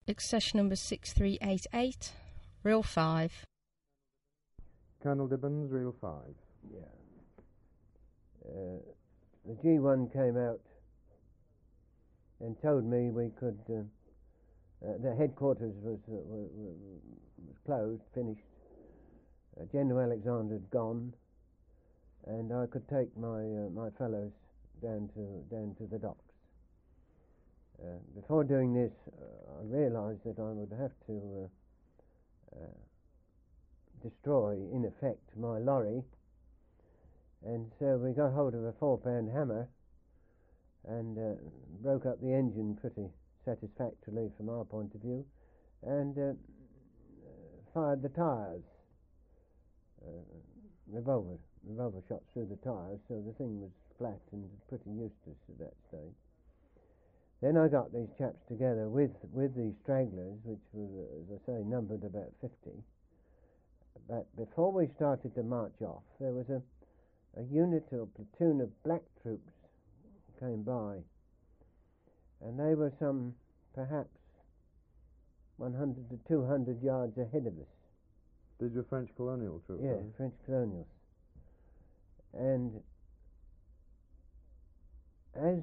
Accession number 6388, reel 5. Colonel Dibbons, reel 5. Yeah. The G1 came out and told me we could. The headquarters was closed, finished. General Alexander had gone, and I could take my fellows down to the docks. Before doing this, I realised that I would have to destroy, in effect, my lorry, and so we got hold of a 4-pound hammer and broke up the engine pretty satisfactorily from our point of view, and fired the tyres, revolver shots through the tyres, so the thing was flat and pretty useless at that stage. Then I got these chaps together with these stragglers, which were, as I say, numbered about 50. But before we started to march off, there was a unit or platoon of black troops came by, and they were some perhaps 100 to 200 yards ahead of us. These were French colonial troops? Yeah, French colonials. And as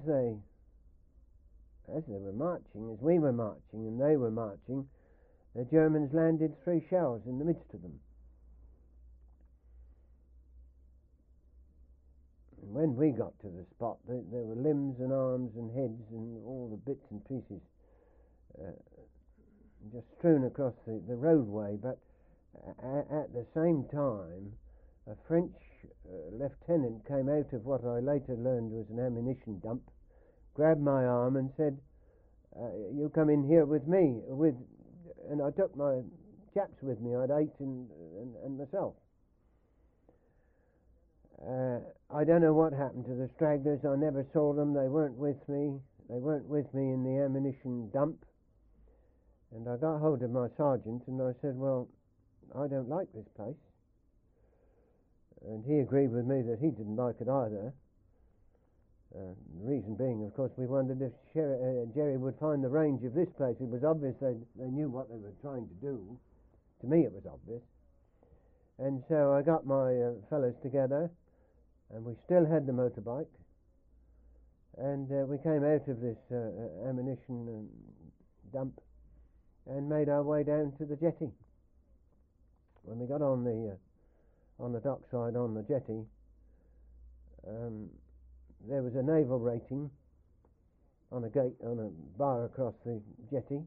we were marching and they were marching, the Germans landed 3 shells in the midst of them. And when we got to the spot, there were limbs and arms and heads and all the bits and pieces just strewn across the roadway, but at the same time a French lieutenant came out of what I later learned was an ammunition dump, grabbed my arm and said, you come in here with me, and I took my chaps with me. I'd 8 and myself. I don't know what happened to the stragglers. I never saw them. They weren't with me. They weren't with me in the ammunition dump. And I got hold of my sergeant and I said, well, I don't like this place. And he agreed with me that he didn't like it either. The reason being, of course, we wondered if Jerry would find the range of this place. It was obvious they knew what they were trying to do. To me it was obvious. And so I got my fellows together, and we still had the motorbike, and we came out of this ammunition dump and made our way down to the jetty. When we got on the dockside on the jetty, there was a naval rating on a bar across the jetty,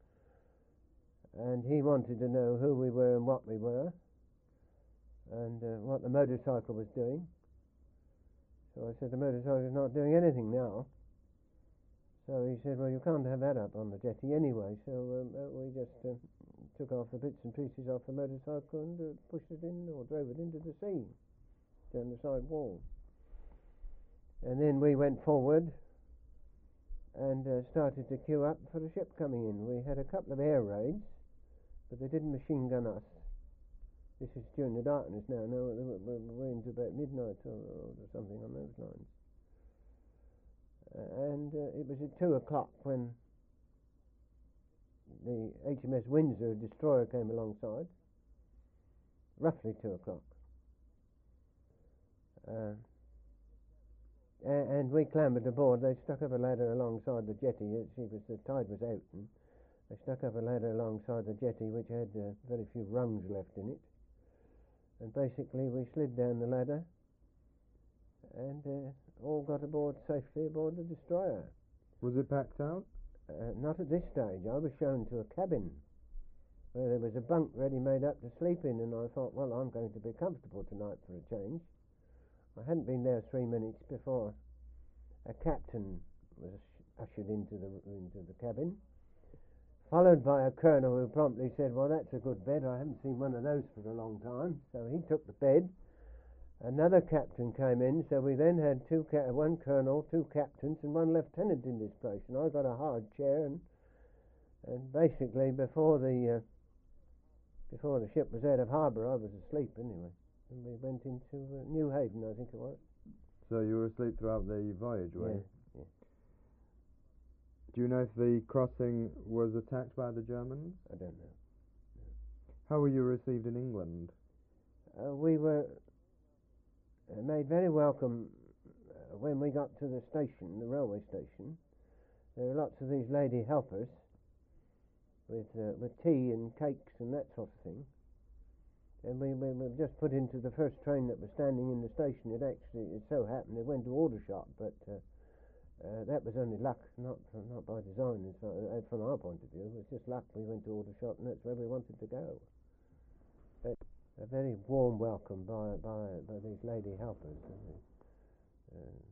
and he wanted to know who we were and what we were, and what the motorcycle was doing. So I said, the motorcycle is not doing anything now. So he said, well, you can't have that up on the jetty anyway. So we just took off the bits and pieces off the motorcycle and pushed it in, or drove it into the sea down the side wall. And then we went forward and started to queue up for the ship coming in. We had a couple of air raids, but they didn't machine gun us. This is during the darkness now. No, we're into about midnight or something on those lines. And it was at 2 o'clock when the HMS Windsor destroyer came alongside. Roughly 2 o'clock. And we clambered aboard. They stuck up a ladder alongside the jetty. The tide was out, and they stuck up a ladder alongside the jetty, which had very few rungs left in it. And basically, we slid down the ladder and all got aboard safely aboard the destroyer. Was it packed out? Not at this stage. I was shown to a cabin where there was a bunk ready made up to sleep in, and I thought, well, I'm going to be comfortable tonight for a change. I hadn't been there 3 minutes before a captain was ushered into the cabin, followed by a colonel who promptly said, well, that's a good bed. I haven't seen one of those for a long time. So he took the bed. Another captain came in, so we then had one colonel, 2 captains, and 1 lieutenant in this place. And I got a hard chair, and basically before the ship was out of harbour, I was asleep anyway. And we went into New Haven, I think it was. So you were asleep throughout the voyage, were you? Yeah. Do you know if the crossing was attacked by the Germans? I don't know. How were you received in England? We were made very welcome when we got to the station, the railway station. There were lots of these lady helpers with tea and cakes and that sort of thing. And we were just put into the first train that was standing in the station. It so happened they went to Aldershot, but that was only luck, not by design. From our point of view, it was just luck. We went to Aldershot, and that's where we wanted to go. But a very warm welcome by these lady helpers.